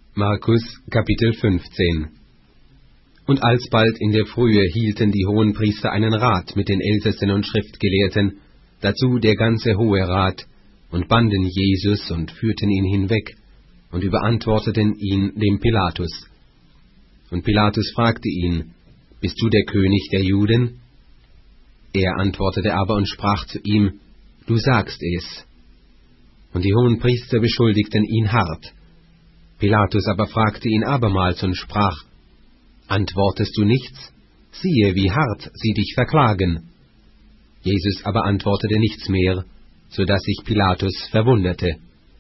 Markus, Kapitel 15. Und alsbald in der Frühe hielten die Hohenpriester einen Rat mit den Ältesten und Schriftgelehrten, dazu der ganze Hohe Rat, und banden Jesus und führten ihn hinweg und überantworteten ihn dem Pilatus. Und Pilatus fragte ihn: Bist du der König der Juden? Er antwortete aber und sprach zu ihm: Du sagst es. Und die Hohenpriester beschuldigten ihn hart. Pilatus aber fragte ihn abermals und sprach: Antwortest du nichts? Siehe, wie hart sie dich verklagen. Jesus aber antwortete nichts mehr, so dass sich Pilatus verwunderte.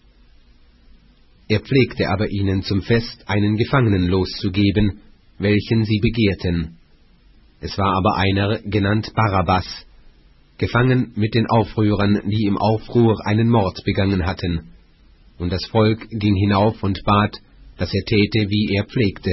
Er pflegte aber ihnen zum Fest einen Gefangenen loszugeben, welchen sie begehrten. Es war aber einer, genannt Barabbas, gefangen mit den Aufrührern, die im Aufruhr einen Mord begangen hatten. Und das Volk ging hinauf und bat, dass er täte, wie er pflegte.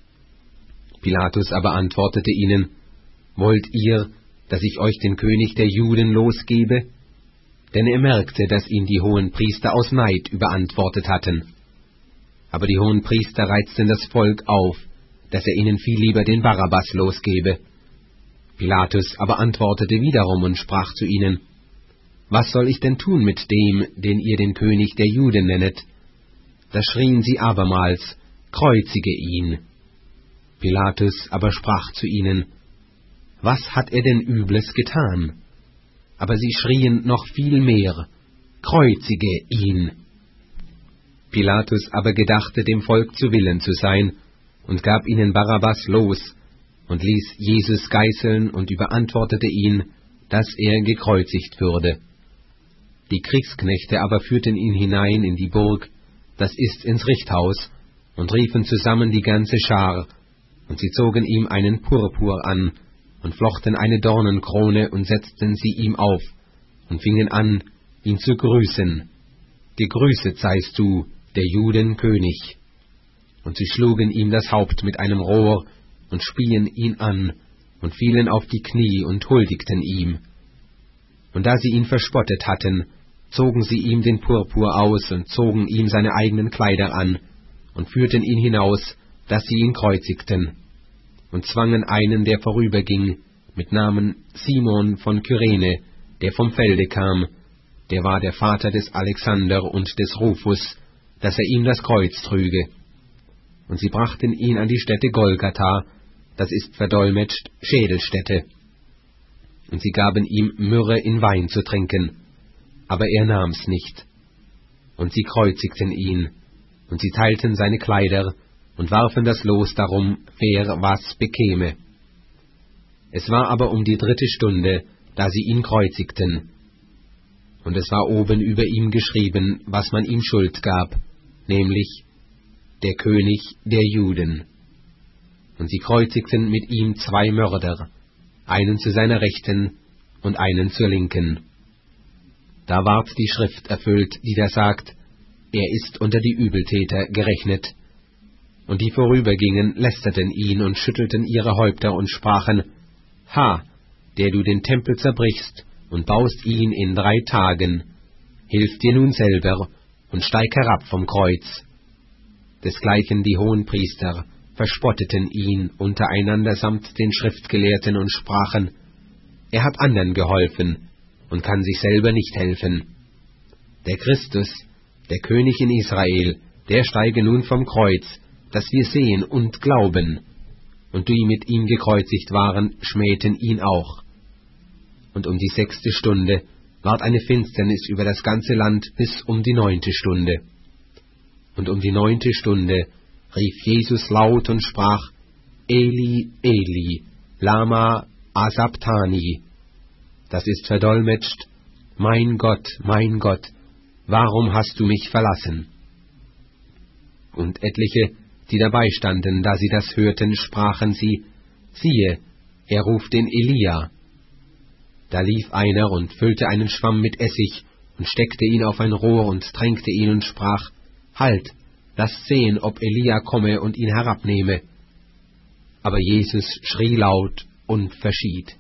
Pilatus aber antwortete ihnen: Wollt ihr, dass ich euch den König der Juden losgebe? Denn er merkte, dass ihn die Hohenpriester aus Neid überantwortet hatten. Aber die Hohenpriester reizten das Volk auf, dass er ihnen viel lieber den Barabbas losgebe. Pilatus aber antwortete wiederum und sprach zu ihnen: Was soll ich denn tun mit dem, den ihr den König der Juden nennet? Da schrien sie abermals: Kreuzige ihn! Pilatus aber sprach zu ihnen: Was hat er denn Übles getan? Aber sie schrien noch viel mehr: Kreuzige ihn! Pilatus aber gedachte, dem Volk zu Willen zu sein, und gab ihnen Barabbas los, und ließ Jesus geißeln und überantwortete ihn, dass er gekreuzigt würde. Die Kriegsknechte aber führten ihn hinein in die Burg, das ist ins Richthaus, und riefen zusammen die ganze Schar, und sie zogen ihm einen Purpur an, und flochten eine Dornenkrone und setzten sie ihm auf, und fingen an, ihn zu grüßen: Gegrüßet seist du, der Juden König. Und sie schlugen ihm das Haupt mit einem Rohr und spien ihn an und fielen auf die Knie und huldigten ihm. Und da sie ihn verspottet hatten, zogen sie ihm den Purpur aus und zogen ihm seine eigenen Kleider an und führten ihn hinaus, dass sie ihn kreuzigten, und zwangen einen, der vorüberging, mit Namen Simon von Kyrene, der vom Felde kam, der war der Vater des Alexander und des Rufus, dass er ihm das Kreuz trüge. Und sie brachten ihn an die Stätte Golgatha, das ist verdolmetscht Schädelstätte. Und sie gaben ihm Myrrhe in Wein zu trinken, aber er nahm's nicht. Und sie kreuzigten ihn, und sie teilten seine Kleider, und warfen das Los darum, wer was bekäme. Es war aber um die 3. Stunde, da sie ihn kreuzigten. Und es war oben über ihm geschrieben, was man ihm Schuld gab, nämlich: Der König der Juden. Und sie kreuzigten mit ihm 2 Mörder, einen zu seiner Rechten und einen zur Linken. Da ward die Schrift erfüllt, die da sagt: Er ist unter die Übeltäter gerechnet. Und die vorübergingen, lästerten ihn und schüttelten ihre Häupter und sprachen: Ha, der du den Tempel zerbrichst und baust ihn in 3 Tagen, hilf dir nun selber und steig herab vom Kreuz. Desgleichen die Hohenpriester verspotteten ihn untereinander samt den Schriftgelehrten und sprachen: Er hat anderen geholfen und kann sich selber nicht helfen. Der Christus, der König in Israel, der steige nun vom Kreuz, dass wir sehen und glauben. Und die mit ihm gekreuzigt waren, schmähten ihn auch. Und um die 6. Stunde ward eine Finsternis über das ganze Land bis um die 9. Stunde. Und um die 9. Stunde rief Jesus laut und sprach: Eli, Eli, lama asabtani. Das ist verdolmetscht: Mein Gott, warum hast du mich verlassen? Und etliche, die dabei standen, da sie das hörten, sprachen sie: Siehe, er ruft den Elia. Da lief einer und füllte einen Schwamm mit Essig und steckte ihn auf ein Rohr und tränkte ihn und sprach: Halt, lasst sehen, ob Elia komme und ihn herabnehme. Aber Jesus schrie laut und verschied.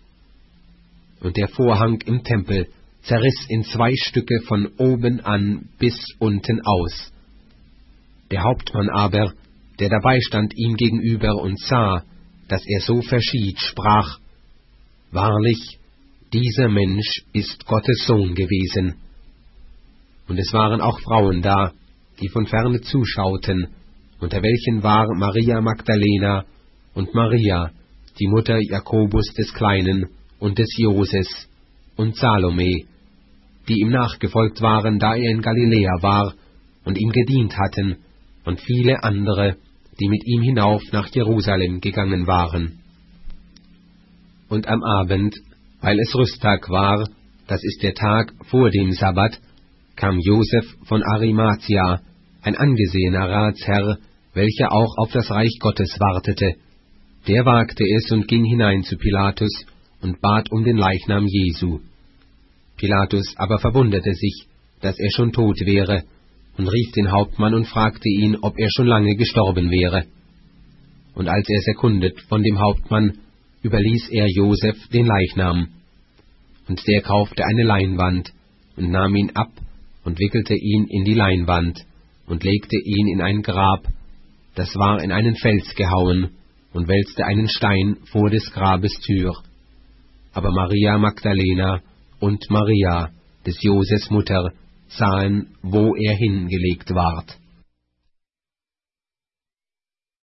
Und der Vorhang im Tempel zerriss in 2 Stücke von oben an bis unten aus. Der Hauptmann aber, der dabei stand ihm gegenüber und sah, dass er so verschied, sprach: Wahrlich, dieser Mensch ist Gottes Sohn gewesen. Und es waren auch Frauen da, die von ferne zuschauten, unter welchen war Maria Magdalena und Maria, die Mutter Jakobus des Kleinen und des Joses, und Salome, die ihm nachgefolgt waren, da er in Galiläa war, und ihm gedient hatten, und viele andere, die mit ihm hinauf nach Jerusalem gegangen waren. Und am Abend, weil es Rüsttag war, das ist der Tag vor dem Sabbat, kam Josef von Arimathia, ein angesehener Ratsherr, welcher auch auf das Reich Gottes wartete. Der wagte es und ging hinein zu Pilatus und bat um den Leichnam Jesu. Pilatus aber verwunderte sich, dass er schon tot wäre, und rief den Hauptmann und fragte ihn, ob er schon lange gestorben wäre. Und als er es erkundet von dem Hauptmann, überließ er Josef den Leichnam. Und der kaufte eine Leinwand und nahm ihn ab und wickelte ihn in die Leinwand und legte ihn in ein Grab, das war in einen Fels gehauen, und wälzte einen Stein vor des Grabes Tür. Aber Maria Magdalena und Maria, des Joses Mutter, sahen, wo er hingelegt ward.